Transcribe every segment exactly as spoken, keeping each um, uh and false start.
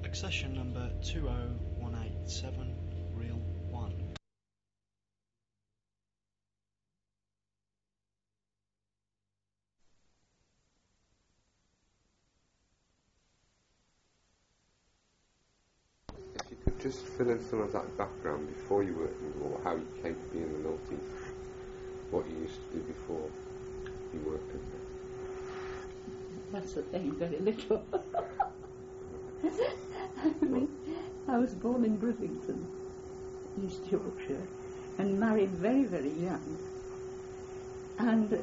Accession number two oh one eight seven, reel one. If you could just fill in some of that background before you worked in the war, how you came to be in the noughties, what you used to do before you worked in there. That's the thing, very little. I mean, I was born in Bridlington, East Yorkshire, and married very, very young. And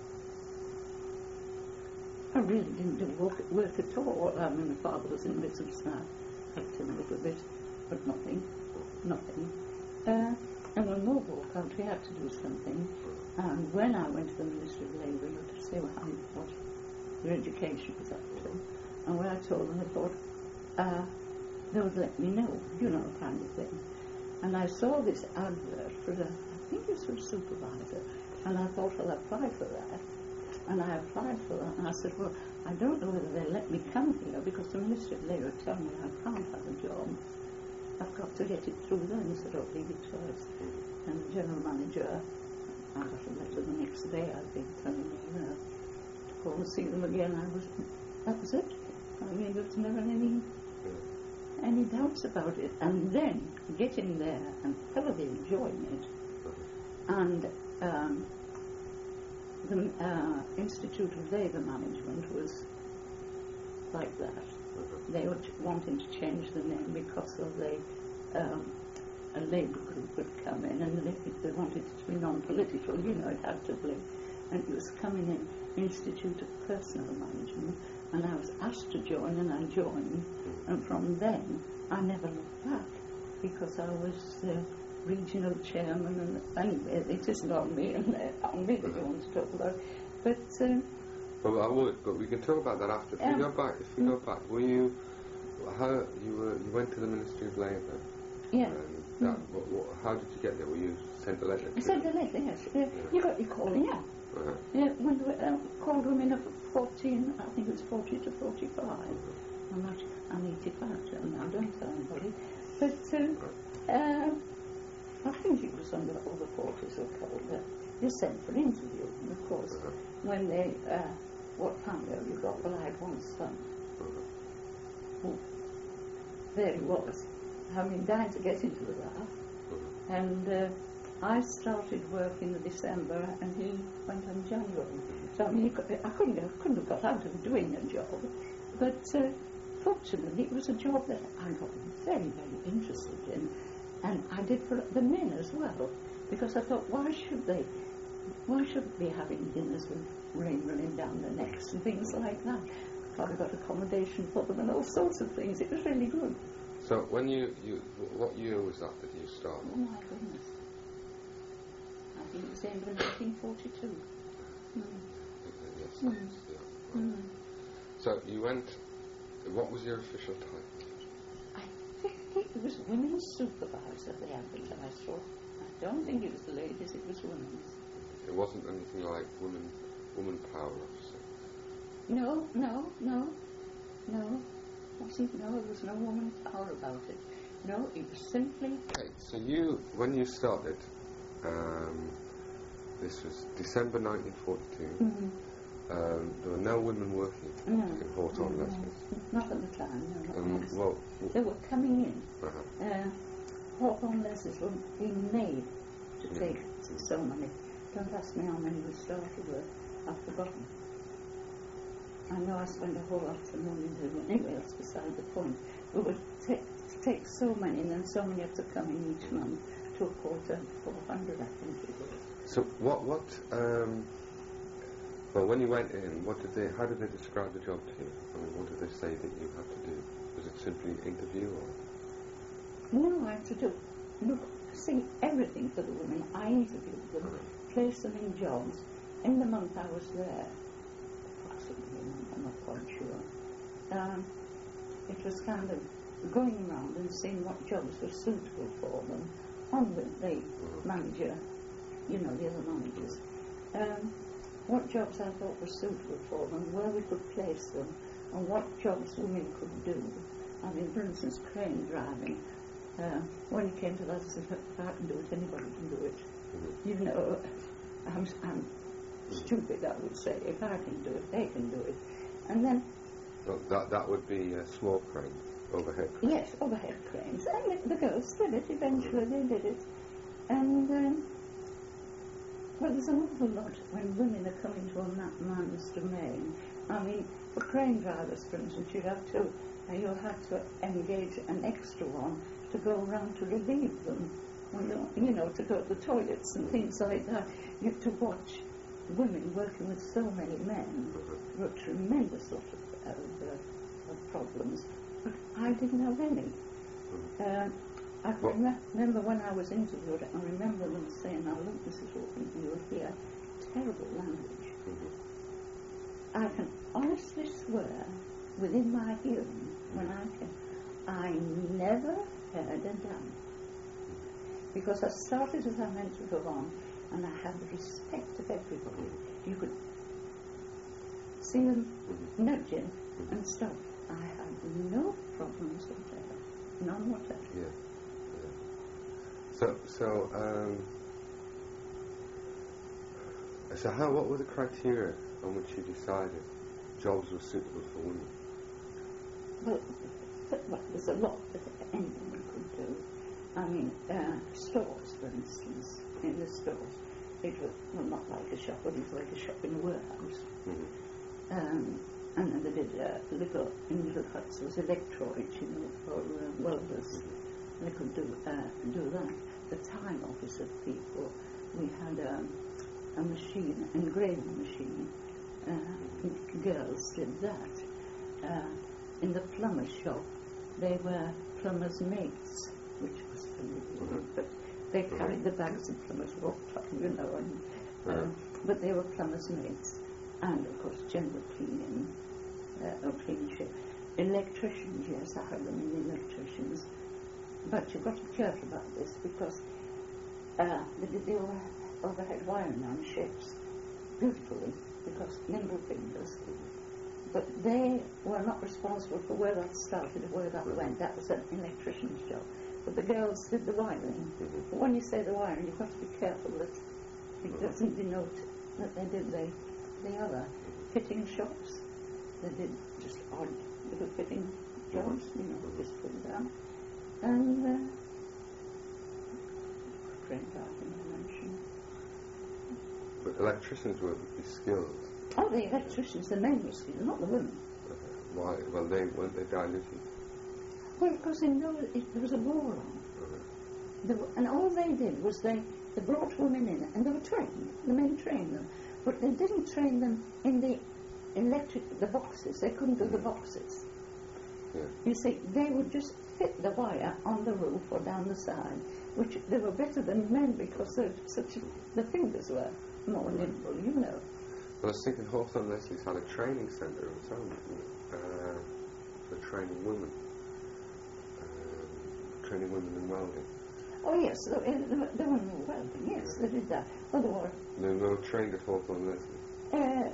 I really didn't do work, work at all. I mean, my father was in business, and I helped him a little bit, but nothing, nothing. Uh, and when war broke out, we had to do something. And when I went to the Ministry of Labour, you had to say how you thought your education was up to. And when I told them, I thought, uh, they would let me know, you know, kind of thing. And I saw this advert for the, I think it was for a supervisor, and I thought, I'll apply for that. And I applied for that, and I said, well, I don't know whether they'll let me come here, because the Ministry of Labour tell me I can't have a job. I've got to get it through them. He said, oh, leave it to us. And the general manager, I got a letter the next day, I think, telling me, you know, to go and see them again. I was, that was it. I mean, there was never any, any doubts about it. And then, getting there and thoroughly enjoying it, and um, the uh, Institute of Labour Management was like that. They were wanting to change the name because of the um, a labour group had come in, and they, they wanted it to be non-political. You know, it had to be, and it was coming in Institute of Personnel Management, and I was asked to join, and I joined, and from then I never looked back, because I was the regional chairman, and anyway, it isn't on me, and uh, on me that you want to talk about, but. Uh, Well, I would, but we can talk about that after. If um, you go back, if you go back, were you, how you were, you went to the Ministry of Labour. Yeah. And that, mm. what, what, how did you get there? Were you sent a letter? I sent a letter, yes. Uh, yeah. You got your calling, yeah. Uh-huh. Yeah, when we uh, called women of fourteen, I think it was forty to forty-five. Uh-huh. I'm not, I'm eighty-five now, don't tell anybody. But uh, uh, I think it was under all the forties or called. Uh, you sent for an interview, and of course, uh-huh. when they. Uh, What family have you got? Well, I had one son. Oh, there he was. I mean, dying to get into the bar. And uh, I started work in December, and he went on January. So I mean, could, I couldn't, I couldn't have got out of doing a job. But uh, fortunately, it was a job that I got very, very interested in, and I did for the men as well, because I thought, why should they? Why should they be having dinners with rain running down their necks and things like that? I've got accommodation for them and all sorts of things. It was really good. So when you, you what year was that that you started? Oh my goodness. I think it was the end of nineteen forty-two. Mm. Yes, Mm. yeah. Right. Mm. So you went, what was your official title? I think it was women's supervisor they advertised for. I don't think it was the ladies, it was women's. It wasn't anything like woman, woman power officer. No, no, no, no. Wasn't no. There was no woman power about it. No, it was simply. Okay, so you, when you started, um, this was December nineteen forty-two. Mm-hmm. Um, there were no women working no. in Hawthorne no, Lesbians. Not at the time. No, not um, well, they were coming in. Uh-huh. Uh, Hawthorne Lesbians were being made to mm-hmm. take so many. Don't ask me how many we started with. I've forgotten. I know I spent a whole afternoon in there. Anyway, that's beside the point. We would take, take so many, and then so many had to come in each month to a quarter, four hundred, I think it was. So what, what, um, well, when you went in, what did they, how did they describe the job to you? I mean, what did they say that you had to do? Was it simply interview or? No, I had to do, look, see everything for the women. I interviewed them. Uh-huh. Place them in jobs. In the month I was there, approximately a month, I'm not quite sure, um, it was kind of going around and seeing what jobs were suitable for them, on with the manager, you know, the other managers, um, what jobs I thought were suitable for them, where we could place them, and what jobs women could do, I mean, for instance, crane driving. Uh, when it came to that, I said, if I can do it, anybody can do it. Mm-hmm. You know, I'm, I'm stupid, I would say. If I can do it, they can do it. And then... Well, that, that would be a small crane, overhead crane. Yes, overhead cranes. And the, the girls did it, eventually they did it. And, um, well, there's an awful lot when women are coming to a ma- man's domain. I mean, for crane drivers, for instance, you'd have to, uh, you have to engage an extra one to go around to relieve them, when they, you know, to go to the toilets and things like that. You have to watch women working with so many men, were a tremendous lot of, of, uh, of problems. But I didn't have any. Uh, I can rem- remember when I was interviewed, I remember them saying, now look, Missus Hawkins, you'll hear terrible language. Mm-hmm. I can honestly swear, within my hearing, when I came, I never heard a damn. Because I started as I meant to go on, and I had the respect of everybody. You could see them nudging and stuff. I had no problems whatever. None whatever. Yeah. yeah. So, so, um, so how, what were the criteria on which you decided jobs were suitable for women? Well, but, well there's a lot that anyone could do. I mean, uh, stores, for instance, in the stores, it was, well, not like a shop, but it was like a shop in a warehouse. Mm-hmm. Um, and then they did uh, little, in little huts, there was electrodes, you know, for uh, welders. Mm-hmm. They could do uh, do that. The time officer people, we had um, a machine, an engraving machine. Uh, girls did that. Uh, in the plumber's shop, they were plumbers' mates, which was funny, Mm-hmm. but they carried the bags of plumbers walked up, you know, and, um, yeah. but they were plumbers' mates. And, of course, general cleaning, uh, or cleanship. Electricians, yes, I have them in the electricians. But you've got to be careful about this because uh, they did the over, overhead wiring on ships beautifully because nimble fingers. But they were not responsible for where that started or where that went. That was an electrician's job. But the girls did the wiring. Mm-hmm. But when you say the wiring, you've got to be careful that it doesn't denote that they did the, the other. Fitting shops, they did just odd little fitting jobs, you know, just put it down. And uh, crane driving, I mentioned. But electricians would be skilled. Oh, the electricians, the men were skilled, not the women. Okay. Why? Well, they weren't they diluted? Well, because they know it, there was a war on. Okay. There were, and all they did was they, they brought women in, and they were trained. The men trained them. But they didn't train them in the electric, the boxes. They couldn't do the boxes. Yeah. You see, they would just fit the wire on the roof or down the side, which they were better than men because they're such, the fingers were more nimble, you know. Well, I was thinking Hawthorne Leslie's had a training centre of its own, didn't it? Uh, for training women. Um, training women in welding. Oh, yes, the, the, the women were welding, yes, Yeah. they did that. Well, they were... They were trained at Hawthorne Leslie. Uh,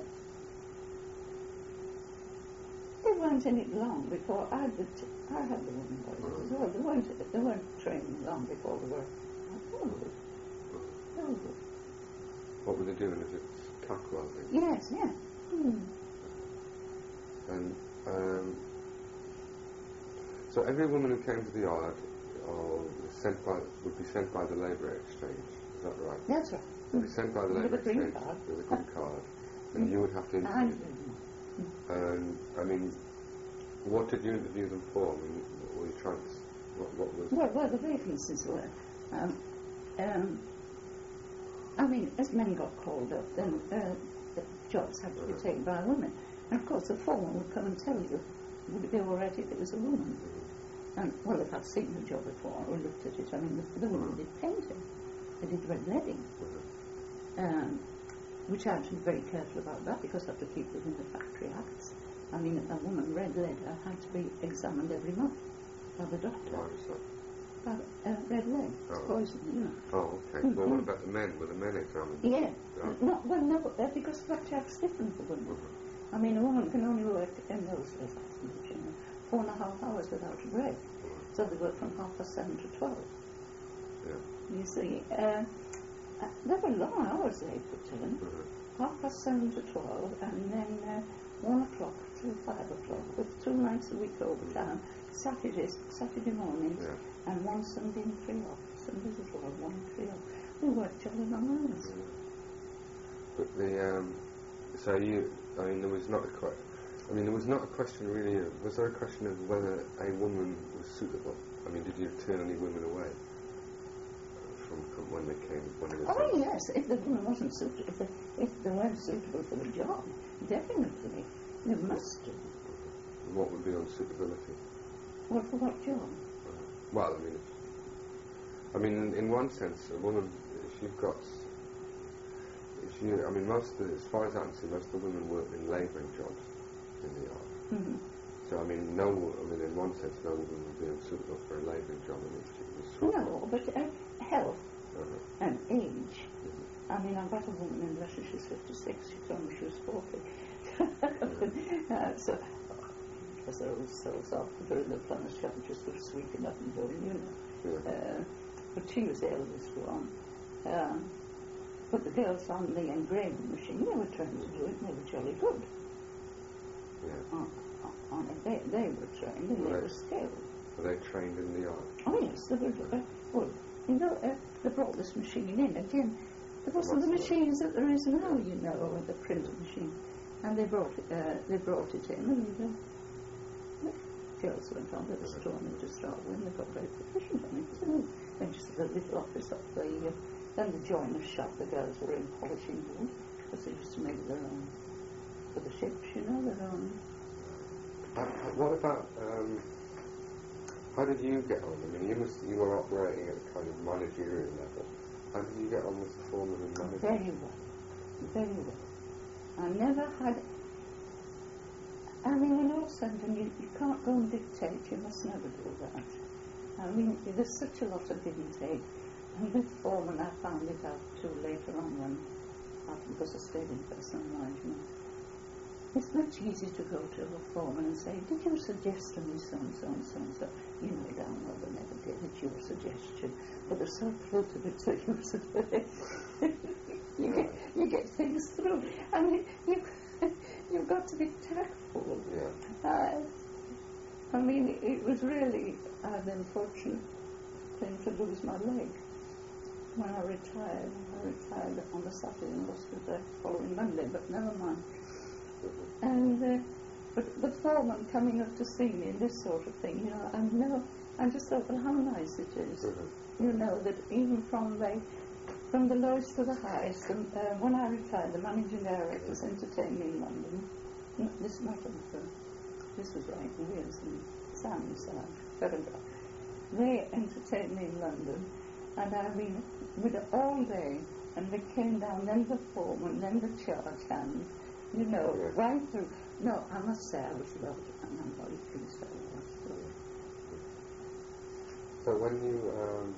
they weren't in it long before I did. I had the women boys as well. They weren't. They weren't training long before they were. Oh, oh. What were they doing? Is it tack welding? Yes, yeah. Hmm. And um, so every woman who came to the yard or was sent by would be sent by the labour exchange. Is that right? That's right. They'd be sent by the With labour a green exchange card. with a green card, and you would have to I interview did. them. And I mean, what did you interview them for? I mean, what were you trying to? What, what was? Well, well, the vacancies were. Um, um, I mean, as men got called up, then uh, the jobs had to be taken by women. And of course, the foreman would come and tell you, would it be all right if it was a woman? And, well, if I'd seen the job before or looked at it, I mean, the, the women did painting. They did red leading. Um, which I had to be very careful about that because I had to keep within the Factory Acts. I mean, a woman red leader had to be examined every month by the doctor. Why was that? By uh, red lead, it's Oh. poison, you know. Oh, okay. Mm-hmm. Well, what about the men? Were the men examined? Yeah. Oh. Not, well, no, uh, because Factory Act's different for women. Mhm. I mean, a woman can only work in those days, you know, four and a half hours without a break. So they worked from half past seven to twelve. Yeah. You see, uh, uh, there were long hours they put in. Mm-hmm. Half past seven to twelve, and then uh, one o'clock till five o'clock, with two nights a week overtime, Saturdays, Saturday mornings, Yeah. and one Sunday and three off. Sundays as well, one and three off. We worked jolly long hours. Yeah. But the um, so you, I mean, there was not a que- I mean, there was not a question really. Of, was there a question of whether a woman was suitable? I mean, did you turn any women away from, from when they came? When they were Oh sent? yes, if the woman wasn't suitable, if they, if they weren't suitable for the job, definitely, they must do. What would be unsuitability? Well, for what job? Uh, well, I mean, it's, I mean, in, in one sense, a woman, if you've got, if you, I mean, most of the, as far as I can see, most of the women work in labouring jobs in the yard. Mm-hmm. So, I mean, no, I mean, in one sense, no woman would be unsuitable for a labouring job in this particular sort. No, but uh, health Uh-huh. and age. Mm-hmm. I mean, I've got a woman in Russia, she's fifty-six, she told me she was forty. uh, so, because they're all cells off, put her in the plumber's shop and just sort of sweeping up and doing, you know. Yeah. Uh, but she was the eldest one. Um, but the girls on the engraving machine, they were trained to do it, and they were jolly good. Yeah. On, on it, they, they were trained, and they Right. were skilled. Were they trained in the yard? Oh yes, they were. Uh, well, you know, uh, they brought this machine in again. There wasn't the What's that? machines that there is now, you know, the printer machine, and they brought it. Uh, they brought it in, and uh, the girls went on with the store and to start with. And they got very proficient on it. So then just the little office up the. Uh, then the joiner's shop. The girls were in polishing wood because they used to make their own for the ships, you know, their own. Uh, what about, um, how did you get on? I mean, you must, you were operating at a kind of managerial level. How did you get on with the foreman and manager? Very well. Very well. I never had... I mean, when all said and you, you can't go and dictate, you must never do that. I mean, there's such a lot of give and take. And with foreman, I found it out too later on when, after, because I stayed in personal management. It's much easier to go to a foreman and say, did you suggest to me so and so and so and so? You know down well they never did. It's your suggestion. But they're so thrilled to be so used to it. you, get, you get things through. I mean, you, you've got to be tactful. Yeah. Uh, I mean, it, it was really an unfortunate thing to lose my leg. When I retired, I retired on the Saturday and lost it the following Monday, but never mind. And uh, but the foreman coming up to see me and this sort of thing, you know, and no, I just thought, well, how nice it is, Mm-hmm. you know, that even from the from the lowest to the highest. And uh, when I retired, the managing directors entertained me in London. No, this is not on the phone. This was right in Wales and Sam's uh, photograph. They entertained me in London, and I mean, with it all day, and they came down, then the foreman, then the charge hand. You know, Yeah. right through. No, I must say I was loved, and I'm very pleased I was. So. So when you, um,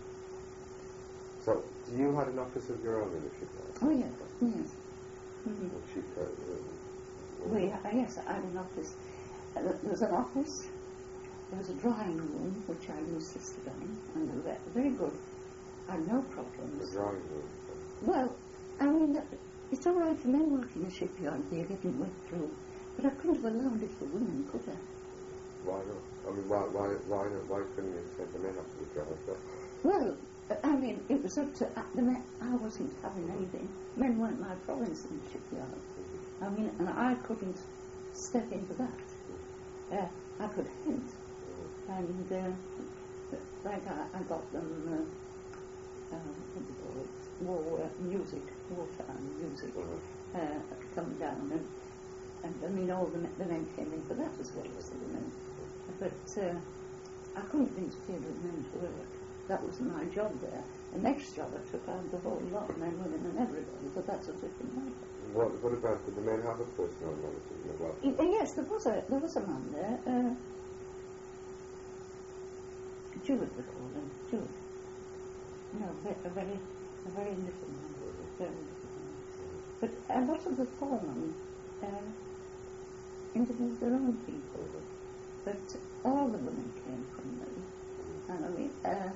so you had an office of your own in the shipyard? Oh, yes, yes. Mm-hmm. What shipyard? Uh, We, uh, yes, I had an office. Uh, there was an office, there was a drawing room, which I insisted on, and they were very good. I had no the problems. drawing room. Well, I mean, it's all right for men working in the shipyard, they're getting wet through, but I couldn't have allowed it for women, could I? Why not? I mean, why, why, why not? Why couldn't you say the men have to be drivers? Well, I mean, it was up to uh, the men. I wasn't having anything. Men weren't my province in the shipyard. I mean, and I couldn't step into that. Uh, I could hint, and uh, like I, I got them, uh, uh, what do you call it, war uh, music, wartime music, uh, coming down, and and I mean, all the men, the men came in for that as well as the women. But uh, I couldn't interfere with men's work. That was my job there. The next job I took, I had the whole lot, men, women, and everybody, but that's a different matter. What, what about, did the men have a personal manager in the well? Y- yes, there was a there was a man there. Uh, Jewett, we call him Jewett. No, ve- a very a very little man, very little man. But a lot of the foremen uh, interviewed their own people. But all the women came from me. And I mean, uh,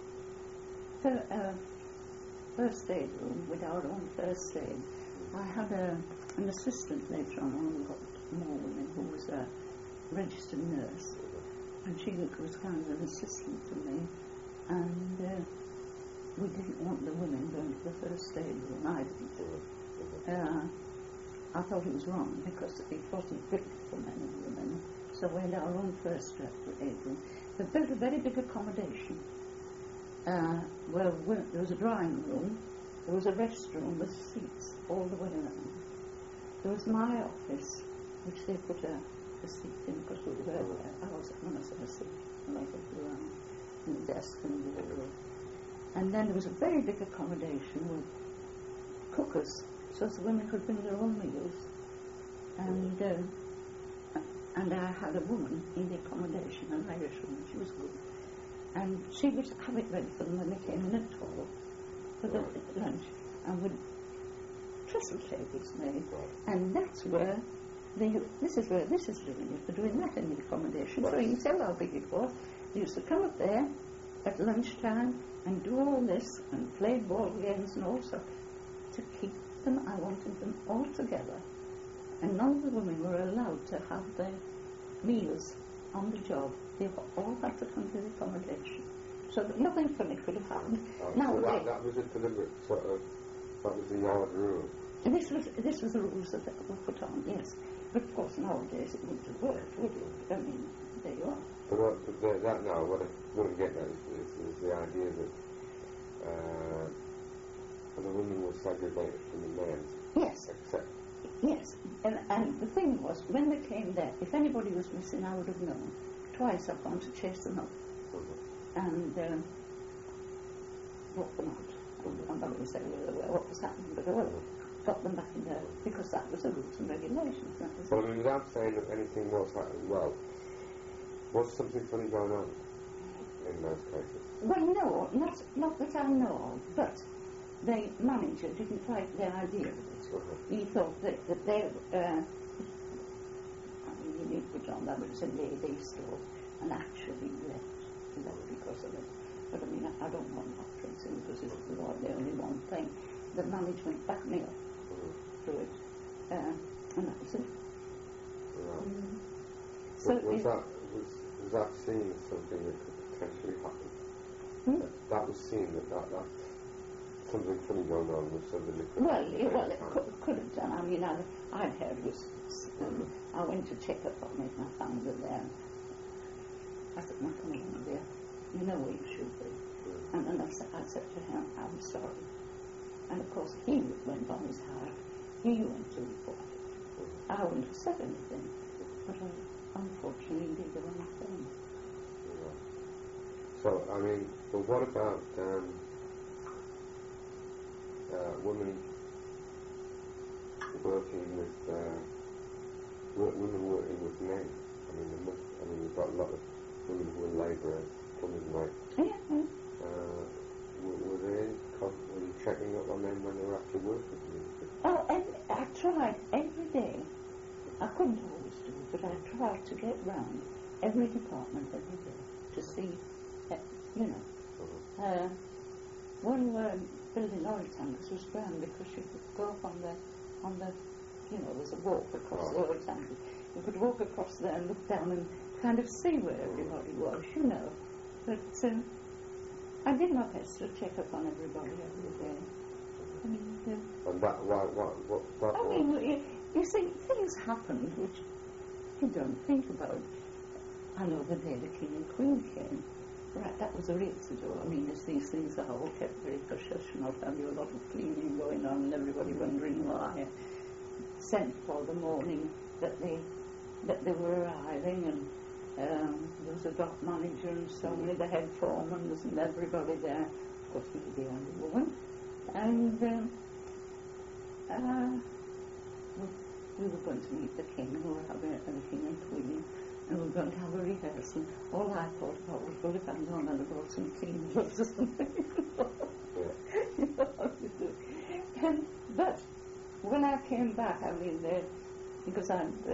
for, uh, first aid room, with our own first aid, I had a, an assistant later on, and we got more women, who was a registered nurse. And she was kind of an assistant to me. And uh, we didn't want the women going to the first aid room. I didn't. Uh, I thought it was wrong because it wasn't fit for men and women. So we had our own first aid room. They built a very big accommodation. Uh, where we, there was a drawing room, there was a restroom with seats all the way around. There was my office, which they put a, a seat in because we were there. I was when I said a seat, like a around, and a desk and a wardrobe. And then there was a very big accommodation with cookers, so the women could bring their own meals. And uh, and I had a woman in the accommodation, an Irish woman. She was good. And she would have it ready for them when they came in at twelve for the right. lunch, and would trestle tables made. Right. And that's where they, this is where this is doing it. They're doing that in the accommodation. Right. So you tell how big it was. They used to come up there at lunchtime and do all this and play ball games and all sorts to keep them. I wanted them all together, and none of the women were allowed to have their meals on the job. They all had to come to the accommodation, so that nothing funny could have happened. Oh, now so that, that was a deliberate sort of, that was the yard rule. And this was this was the rules that were put on, yes. But of course nowadays it wouldn't have worked, would it? I mean, there you are. But, uh, but the, that now, what I, what I'm getting at is, is, is the idea that uh, the women were segregated from the men. Yes. Except. Yes, and, and the thing was, when they came there, if anybody was missing, I would have known. Twice I've gone to chase them up mm-hmm. and um, brought them out. Mm-hmm. I'm not going to say where, what was happening, but I got them back in there because that was the rules and regulations. That was well, I mean, without saying that anything was happening well, was something funny going on in those cases? Well, no, not, not that I know of, but the manager didn't like the idea of it. Mm-hmm. He thought that, that they, uh, I mean, you need to put on that, but it's a lady store, and actually left, left because of it. But I mean, I, I don't want that tracing because it's the, the only one thing. The management backed me up mm-hmm. through it, uh, and that was it. Right. Mm-hmm. So was, that, was, was that seen as something that could potentially happen? Hmm? That, that was seen that that, that something funny going on with somebody. Well, it, well, it could, could have done. I mean, I, I'd heard it was. Um, I went to check up on it and I found it there. I said, "No, come on, dear. You know where you should be." Mm. And then I said, I said to him, "I'm sorry." And of course, he went on his heart. He went to report it. Mm. I wouldn't have said anything, but uh, unfortunately, he did the wrong thing. Yeah. So, I mean, but what about? Um, Uh, women working with uh, work, women working with men. I mean, there must, I mean, we've got a lot of women who are labourers, plumbers, like. Yeah. yeah. Uh, were, were they were you checking up on them when they were after work with you? Oh, every, I tried every day. I couldn't always do it, but I tried to get round every department every day to see, uh, you know. Uh-huh. Uh, one were building oil tankers was grand because you could go up on the, on the, you know, there's a walk across oh. the oil tankers. You could walk across there and look down and kind of see where everybody was, you know. But um, I did my best to check up on everybody every day. And, uh, and that, why, what, what, what? I mean, you, you see, things happened which you don't think about. I know the day the King and Queen came. Right, that was a real to-do. I mean, as these things are all kept very hush-hush, and I'll have you a lot of cleaning going on and everybody wondering why. Sent for the morning that they that they were arriving, and um, there was a dock manager and so many, the head foreman, and everybody there. Of course, me, the only woman. And um, uh, we, we were going to meet the king, we were having a, a king and queen. And we were going to have a rehearsal. All I thought about was, well, if I'm going to brought some clean gloves or something. You know what you do. And, but when I came back, I mean, uh, because I, uh,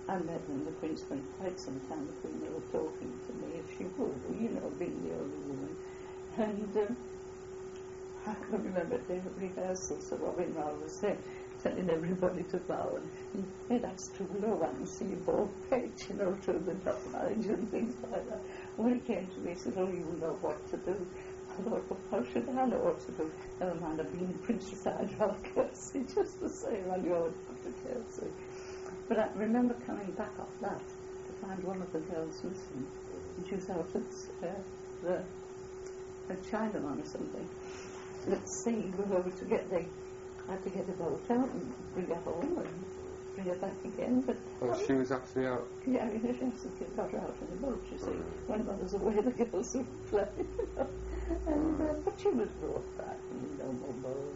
And then when the Queen spent quite some time, the Queen were talking to me, if she would, you know, being the older woman. And um, I can remember at the rehearsal, Sir Robin Rao was saying, telling everybody to bow, and hey, that's too low, I can see your bald page, you know, to the top manager and things like that. When he came to me, he said, oh, you know what to do. I thought, well, how should I know what to do? Never mind, I've been Princess Admiral Kelsey, just the same, and you're Doctor Kelsey. But I remember coming back off that to find one of the girls missing, and she was out at uh, the a Chinaman or something. Let's see, we were over to get the, I had to get a boat out and bring her home and bring her back again. But oh, um, she was actually out? Yeah, I mean, she got her out in the boat, you see. When mother's away, the girls would play, you know. And, uh, but she was brought back, and no more boat.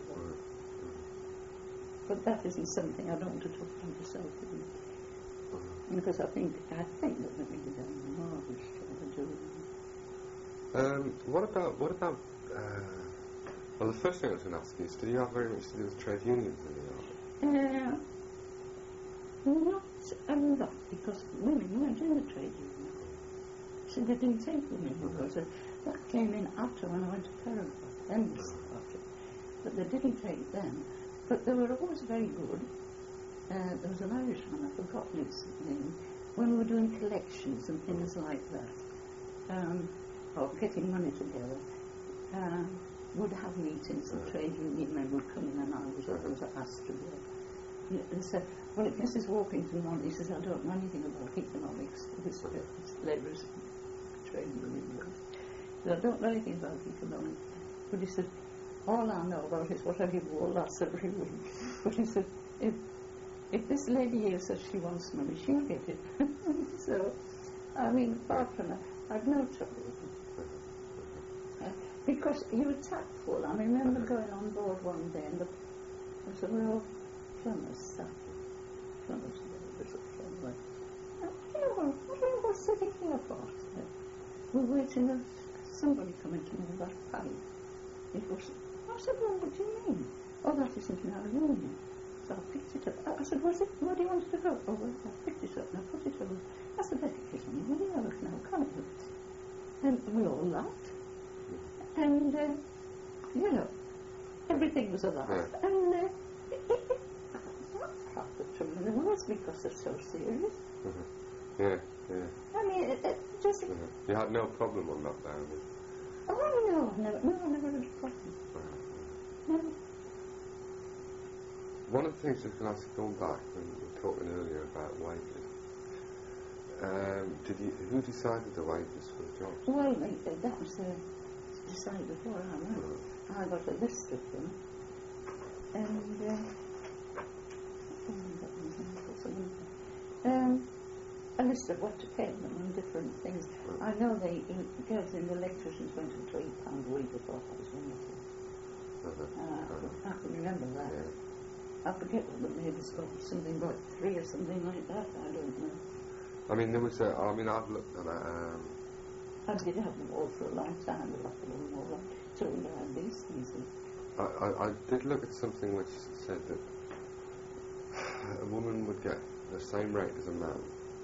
But that isn't something I don't want to talk about myself with. Because I think, I think that women have done a marvellous job of doing. Um, what about, what about, uh, well, the first thing I was going to ask you is, did you have very much to do with trade unions in the army? Uh, not a lot, because women weren't in the trade union. So they didn't take women because uh, that came in after when I went to Peregrine. Then we started. But they didn't take them. But they were always very good. Uh, there was an Irishman, I've forgotten his name, when we were doing collections and things like that, um, or getting money together, uh, would have meetings, and trade union men would come in, and I was always asked to go. They said, well, if Missus Walkington wanted, he says, I don't know anything about economics, this labourers trade union. I don't know anything about economics. But he said, all I know about is what I give all last every week. But he said, if if this lady here says she wants money, she'll get it. So, I mean, apart from that, I've no trouble with it. Uh, because you were tactful. I remember going on board one day, and the, there was a real plumbers sat. Plumbers, there was a plumber. Now, you know, what are you sitting here for? We're waiting for somebody coming to me with that pipe. It was, I said, well, what do you mean? Oh, that isn't in our union. So I picked it up. I said, what's it? Where do you want it to go? Oh, well, I picked it up and I put it over. I said, let it get on your money out now, can't it? And we all laughed. And, uh, you know, everything was a laugh. Yeah. And uh, it, it, it, not half the trouble in the world because they're so serious. Mm-hmm. Yeah, yeah. I mean, it, it just... Mm-hmm. You had no problem on that down? Oh, no, never, no, I never had a problem. Right. Never. One of the things I was going to ask you, going back when we were talking earlier about wages, um, did you, who decided the wages for the jobs? Well, uh, that was uh, decided before I went. Mm. I got a list of them, and uh, um, a list of what to pay them and different things. Mm. I know the girls in the electricians went to three pound a week. I thought that was wonderful. Mm-hmm. Uh, mm-hmm. I can remember that. Yeah. I forget what the neighbours got, something like three or something like that, I don't know. I mean, there was a, I mean, I've looked at it, um... I did have them all for a long time, but I couldn't know what to learn these things. I, I, I did look at something which said that a woman would get the same rate as a man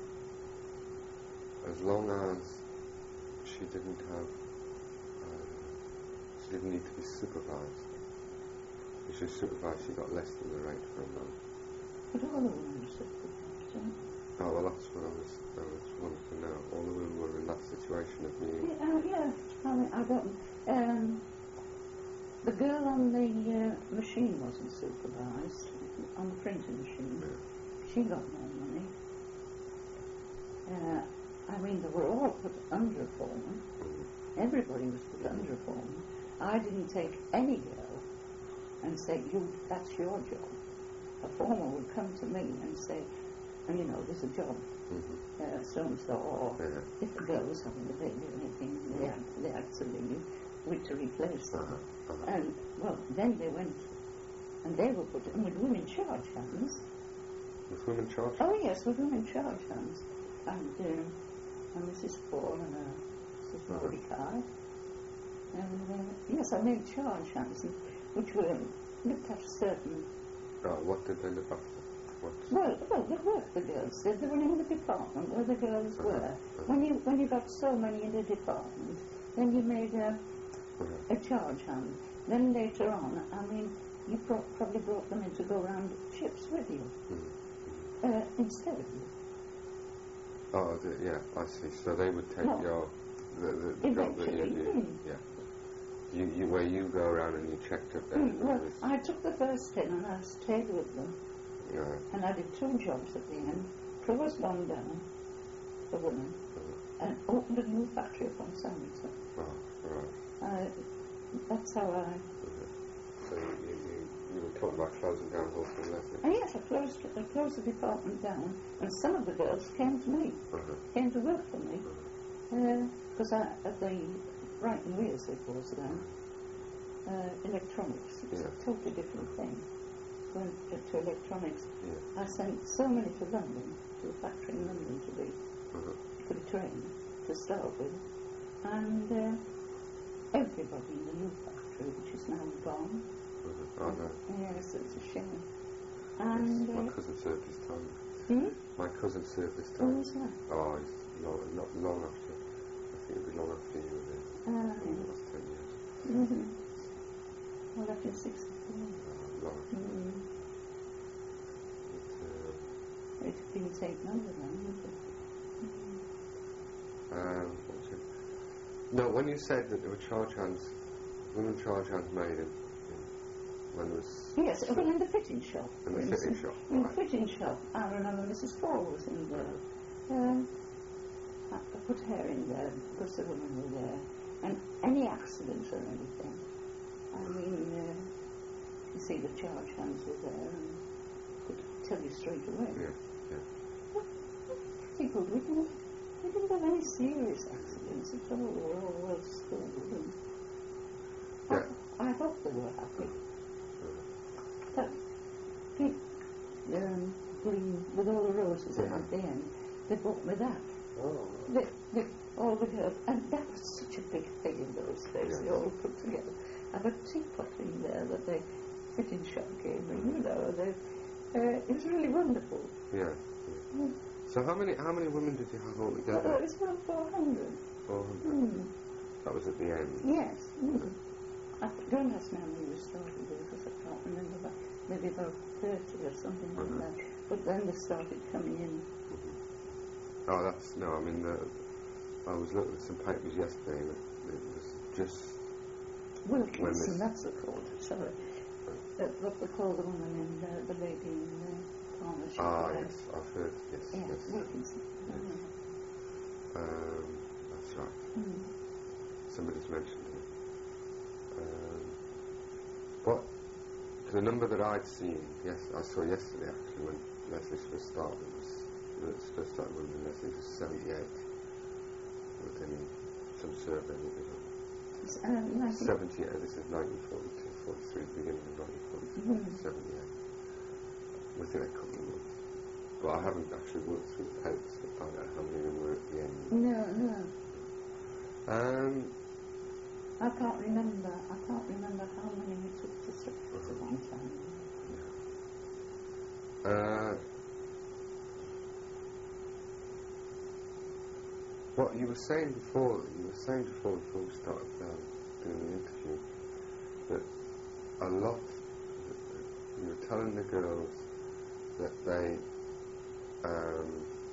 as long as she didn't have, uh, she didn't need to be supervised. If she was supervised, she got less than the rate for a man. But all the women were supervised, yeah? Oh, well, that's what I was, I was wanting to know. All the women were in that situation of being... Yeah, uh, yeah. I mean, I got... Um, the girl on the uh, machine wasn't supervised, on the printing machine. Yeah. She got more money. Uh, I mean, they were all put under a foreman. Mm. Everybody was put mm. under a foreman. I didn't take any girl and say, you, that's your job. A foreman would come to me and say, and you know, there's a job, mm-hmm. uh, so-and-so, or yeah. if the girl was having a baby or anything, they had, they had to leave, with to replace them. Uh-huh. Uh-huh. And, well, then they went, and they were put in with women charge hands. With women charge hands? Oh, yes, with women charge hands. And, um, and Missus Paul and uh, Missus Mordecai. And, uh, yes, I made charge hands, which were looked at certain... Oh, what did they look after? What? Well, well, there were the girls. They they were in the department where the girls Uh-huh, were. uh-huh. When you when you got so many in the department, then you made a, Uh-huh. a charge hand. Then later on, I mean, you pro- probably brought them in to go round ships with you Mm-hmm. uh, instead of you. Oh, the, yeah, I see. So they would take No. your the, the, the job that you Eventually, do. mm. Yeah. You, you where you go around and you checked up there. Mm, well, I took the first in and I stayed with them. Yeah. And I did two jobs at the end. Closed one down, the woman, Uh-huh. and opened a new factory up on Somerset. Oh, right. Uh, that's how I... Uh-huh. So you, you, you, you were talking about closing down Hawthorne Leslie. Oh yes, I closed, I closed the department down, and some of the girls came to me, Uh-huh. came to work for me, because I at the Brighton Weirs it was then, uh, electronics. It's Yeah. a totally different thing. Went to, to electronics. Yeah. I sent so many to London, to a factory in London to be Uh-huh. to be trained to start with, and uh, everybody in the new factory, which is now gone. Uh-huh. Oh, no. Yes, it's a shame. And Yes, my uh, cousin served his time. hmm? My cousin served his Who time. was that? Oh, he's long, not long after. I think it'd be long after you were there. Uh, I think it was ten years. mm-hmm. Well, I've been sixty-four. Uh, long after. Mm. But, uh, It's been taken over now, isn't it? Um, what was it? No, when you said that there were charge hands, women charge hands made in, in when there was... Yes, well, in the fitting shop. In the for fitting instance. shop, In right. the fitting shop, I remember Missus Ford was in there. Um, I I put her in there because the women were there. And any accidents or anything, I mean, uh, you see the charge hands were there and could tell you straight away. Yeah, yeah. People, we didn't, we didn't have any serious accidents at all. We were all well schooled. And Yeah. I, I hope they were happy. That big um, green with all the roses Yeah. at the end, they bought me that. Oh, They, they, all the girls, and that was such a big thing in those days. Yes. They all put together. I have a teapot in there that they fitting shop gave me. You know, they, uh, it was really wonderful. yeah. yeah. Mm. So how many how many women did you have Oh, altogether? it was about four hundred. Four hundred. Mm. That was at the end. Yes. Mm. I don't ask me how many we started with because I can't remember, but maybe about thirty or something like Mhm. that. But then they started coming in. Mm-hmm. Oh, that's no. I mean, the, I was looking at some papers yesterday, and it, it was just Wilkinson, this- that's what called. Sorry. Uh, what we call the woman in uh, the lady in uh, Partnership. ah there. yes, I've heard yes, Yeah, yes. Wilkinson. Yes. Um, that's right. Mm. Somebody's mentioned it. Um, but the number that I'd seen, yes, I saw yesterday actually when Leslie first started was the first started when Leslie was seventy-eight. But then some survey that we got. It's, um, nineteen seventy-eight. This is nineteen forty-two, forty-three, beginning of nineteen forty-two, Mhm. seventy-eight. Within a couple of months. But I haven't actually worked through the papers to find out how many of them were at the end. No, no. Um, I can't remember. I can't remember how many we took to s- It's a long time. uh, what you were saying before, you were saying before, before we started um, doing the interview, that a lot, you were telling the girls that they, um,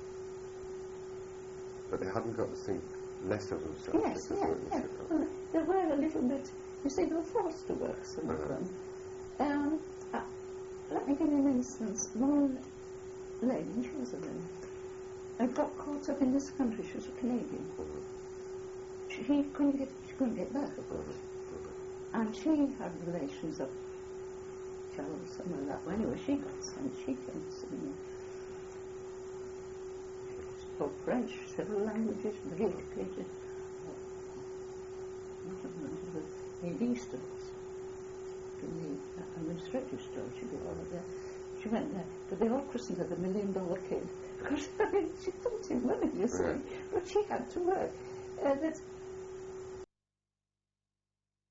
that they hadn't got to think less of themselves Yes, because yes, they yes. were Well, they were a little bit, you see, they were forced to work, some of Uh-huh. them. Um, uh, let me give you an instance. One lady, she was a woman, I got caught up in this country. She was a Canadian. She couldn't get, she couldn't get back, of course. And she had relations up Charles, somewhere that way. Anyway, she got sent. She came to see me. She spoke French, several languages, very educated. Not a man who A D stores. To the uh, administrative store. She did all of that. She went there, but they all christened her the million dollar kid. Because I mean, she couldn't see money, you see. Right. But she had to work. Uh, that